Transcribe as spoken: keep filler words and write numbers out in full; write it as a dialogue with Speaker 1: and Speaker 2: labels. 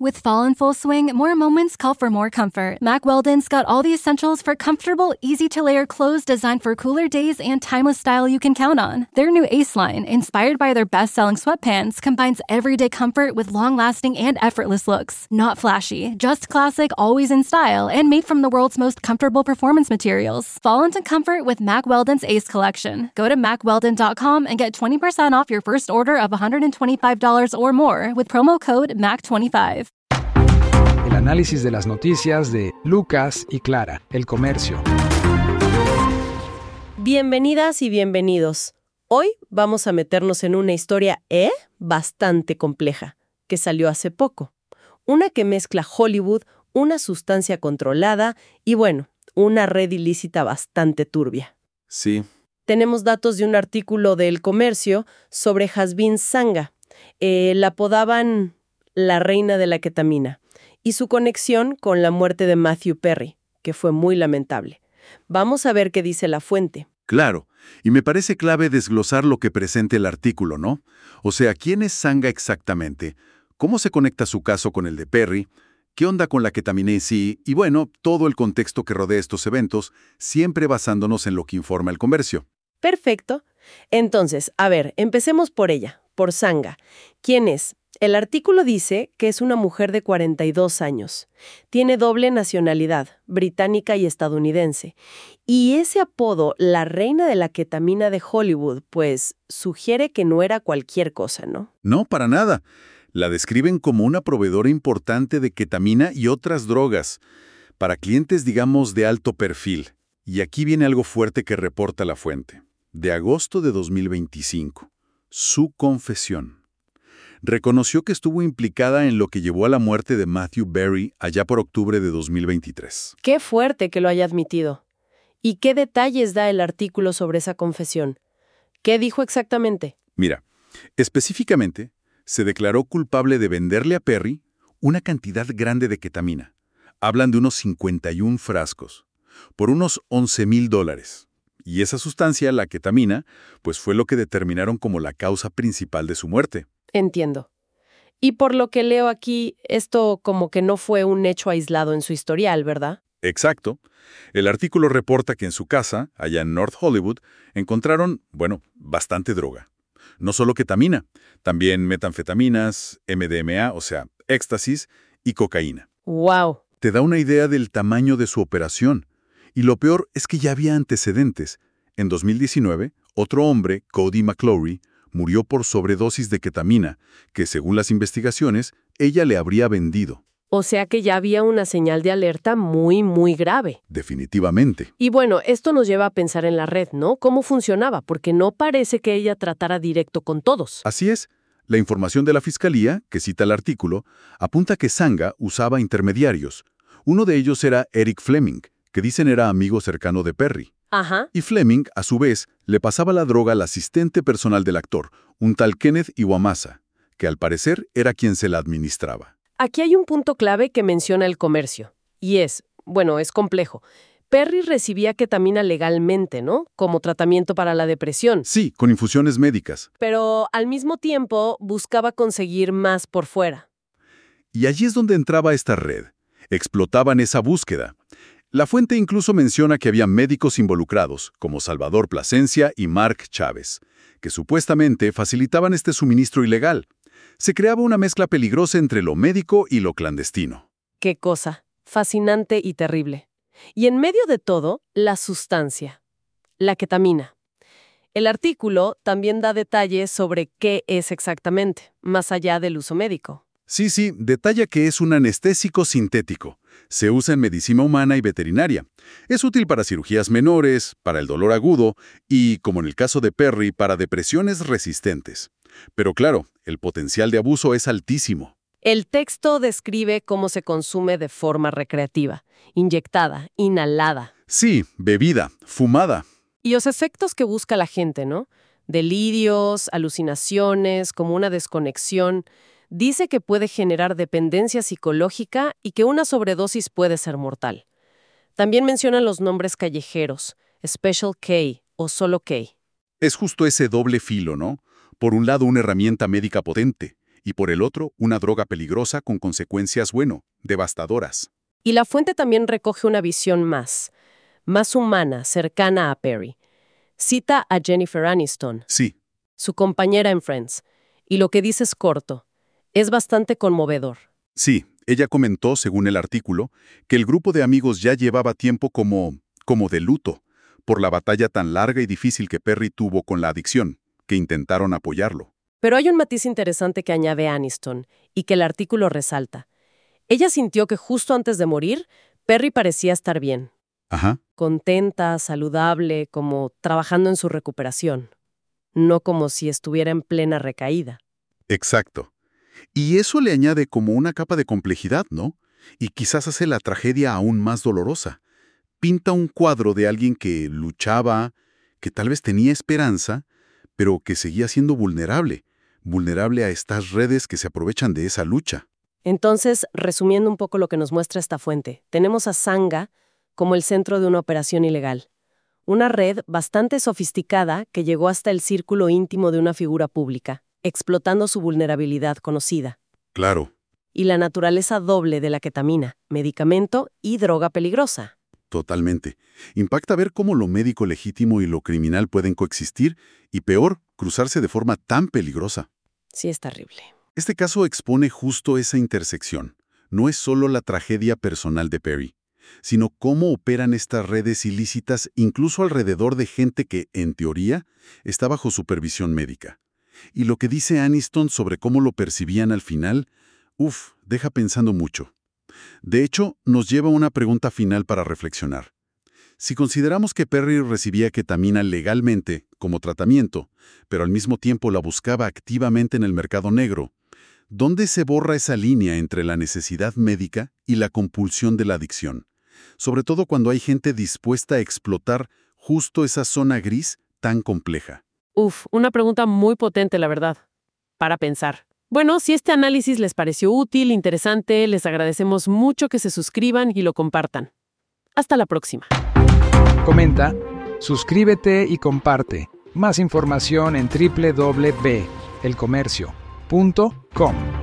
Speaker 1: With fall in full swing, more moments call for more comfort. Mack Weldon's got all the essentials for comfortable, easy-to-layer clothes designed for cooler days and timeless style you can count on. Their new Ace line, inspired by their best-selling sweatpants, combines everyday comfort with long-lasting and effortless looks. Not flashy, just classic, always in style, and made from the world's most comfortable performance materials. Fall into comfort with Mack Weldon's Ace collection. Go to mack weldon dot com and get twenty percent off your first order of one hundred twenty-five dollars or more with promo code M A C twenty-five.
Speaker 2: El análisis de las noticias de Lucas y Clara, El Comercio.
Speaker 3: Bienvenidas y bienvenidos. Hoy vamos a meternos en una historia, ¿eh? bastante compleja, que salió hace poco. Una que mezcla Hollywood, una sustancia controlada y, bueno, una red ilícita bastante turbia.
Speaker 4: Sí.
Speaker 3: Tenemos datos de un artículo de El Comercio sobre Jasbin Sangha. Eh, la apodaban la reina de la ketamina, y su conexión con la muerte de Matthew Perry, que fue muy lamentable. Vamos a ver qué dice la fuente.
Speaker 4: Claro, y me parece clave desglosar lo que presenta el artículo, ¿no? O sea, ¿quién es Sangha exactamente? ¿Cómo se conecta su caso con el de Perry? ¿Qué onda con la ketamina en sí? Y bueno, todo el contexto que rodea estos eventos, siempre basándonos en lo que informa El Comercio.
Speaker 3: Perfecto. Entonces, a ver, empecemos por ella, por Sangha. ¿Quién es? El artículo dice que es una mujer de cuarenta y dos años. Tiene doble nacionalidad, británica y estadounidense. Y ese apodo, la reina de la ketamina de Hollywood, pues sugiere que no era cualquier cosa, ¿no?
Speaker 4: No, para nada. La describen como una proveedora importante de ketamina y otras drogas, para clientes, digamos, de alto perfil. Y aquí viene algo fuerte que reporta la fuente. De agosto de dos mil veinticinco. Su confesión. Reconoció que estuvo implicada en lo que llevó a la muerte de Matthew Perry allá por octubre de dos mil veintitrés.
Speaker 3: Qué fuerte que lo haya admitido. ¿Y qué detalles da el artículo sobre esa confesión? ¿Qué dijo exactamente?
Speaker 4: Mira, específicamente, se declaró culpable de venderle a Perry una cantidad grande de ketamina. Hablan de unos cincuenta y un frascos, por unos once mil dólares. Y esa sustancia, la ketamina, pues fue lo que determinaron como la causa principal de su muerte.
Speaker 3: Entiendo. Y por lo que leo aquí, esto como que no fue un hecho aislado en su historial, ¿verdad?
Speaker 4: Exacto. El artículo reporta que en su casa, allá en North Hollywood, encontraron, bueno, bastante droga. No solo ketamina, también metanfetaminas, M D M A, o sea, éxtasis, y cocaína.
Speaker 3: ¡Wow!
Speaker 4: Te da una idea del tamaño de su operación. Y lo peor es que ya había antecedentes. En dos mil diecinueve, otro hombre, Cody McClory, murió por sobredosis de ketamina, que según las investigaciones, ella le habría vendido.
Speaker 3: O sea que ya había una señal de alerta muy, muy grave.
Speaker 4: Definitivamente.
Speaker 3: Y bueno, esto nos lleva a pensar en la red, ¿no? ¿Cómo funcionaba? Porque no parece que ella tratara directo con todos.
Speaker 4: Así es. La información de la Fiscalía, que cita el artículo, apunta que Sangha usaba intermediarios. Uno de ellos era Eric Fleming, que dicen era amigo cercano de Perry.
Speaker 3: Ajá.
Speaker 4: Y Fleming, a su vez, le pasaba la droga al asistente personal del actor, un tal Kenneth Iwamasa, que al parecer era quien se la administraba.
Speaker 3: Aquí hay un punto clave que menciona El Comercio. Y es, bueno, es complejo. Perry recibía ketamina legalmente, ¿no? Como tratamiento para la depresión.
Speaker 4: Sí, con infusiones médicas.
Speaker 3: Pero al mismo tiempo buscaba conseguir más por fuera.
Speaker 4: Y allí es donde entraba esta red. Explotaban esa búsqueda. La fuente incluso menciona que había médicos involucrados, como Salvador Plasencia y Mark Chávez, que supuestamente facilitaban este suministro ilegal. Se creaba una mezcla peligrosa entre lo médico y lo clandestino.
Speaker 3: Qué cosa, fascinante y terrible. Y en medio de todo, la sustancia, la ketamina. El artículo también da detalles sobre qué es exactamente, más allá del uso médico.
Speaker 4: Sí, sí, detalla que es un anestésico sintético. Se usa en medicina humana y veterinaria. Es útil para cirugías menores, para el dolor agudo y, como en el caso de Perry, para depresiones resistentes. Pero claro, el potencial de abuso es altísimo.
Speaker 3: El texto describe cómo se consume de forma recreativa, inyectada, inhalada.
Speaker 4: Sí, bebida, fumada.
Speaker 3: Y los efectos que busca la gente, ¿no? Delirios, alucinaciones, como una desconexión. Dice que puede generar dependencia psicológica y que una sobredosis puede ser mortal. También mencionan los nombres callejeros, Special K o solo K.
Speaker 4: Es justo ese doble filo, ¿no? Por un lado, una herramienta médica potente, y por el otro, una droga peligrosa con consecuencias, bueno, devastadoras.
Speaker 3: Y la fuente también recoge una visión más, más humana, cercana a Perry. Cita a Jennifer Aniston,
Speaker 4: Sí,
Speaker 3: su compañera en Friends, y lo que dice es corto. Es bastante conmovedor.
Speaker 4: sí, ella comentó, según el artículo, que el grupo de amigos ya llevaba tiempo como, como de luto, por la batalla tan larga y difícil que Perry tuvo con la adicción, que intentaron apoyarlo.
Speaker 3: Pero hay un matiz interesante que añade Aniston, y que el artículo resalta. Ella sintió que justo antes de morir, Perry parecía estar bien.
Speaker 4: Ajá.
Speaker 3: Contenta, saludable, como trabajando en su recuperación. No como si estuviera en plena recaída.
Speaker 4: Exacto. Y eso le añade como una capa de complejidad, ¿no? Y quizás hace la tragedia aún más dolorosa. Pinta un cuadro de alguien que luchaba, que tal vez tenía esperanza, pero que seguía siendo vulnerable, vulnerable a estas redes que se aprovechan de esa lucha.
Speaker 3: Entonces, resumiendo un poco lo que nos muestra esta fuente, tenemos a Sangha como el centro de una operación ilegal. Una red bastante sofisticada que llegó hasta el círculo íntimo de una figura pública, explotando su vulnerabilidad conocida.
Speaker 4: Claro.
Speaker 3: Y la naturaleza doble de la ketamina, medicamento y droga peligrosa.
Speaker 4: Totalmente. Impacta ver cómo lo médico legítimo y lo criminal pueden coexistir y, peor, cruzarse de forma tan peligrosa.
Speaker 3: Sí, es terrible.
Speaker 4: Este caso expone justo esa intersección. No es solo la tragedia personal de Perry, sino cómo operan estas redes ilícitas incluso alrededor de gente que, en teoría, está bajo supervisión médica. Y lo que dice Aniston sobre cómo lo percibían al final, uff, deja pensando mucho. De hecho, nos lleva a una pregunta final para reflexionar. Si consideramos que Perry recibía ketamina legalmente, como tratamiento, pero al mismo tiempo la buscaba activamente en el mercado negro, ¿dónde se borra esa línea entre la necesidad médica y la compulsión de la adicción? Sobre todo cuando hay gente dispuesta a explotar justo esa zona gris tan compleja.
Speaker 3: Uf, una pregunta muy potente, la verdad. Para pensar. Bueno, si este análisis les pareció útil, interesante, les agradecemos mucho que se suscriban y lo compartan. Hasta la próxima.
Speaker 2: Comenta, suscríbete y comparte. Más información en doble u doble u doble u punto el comercio punto com.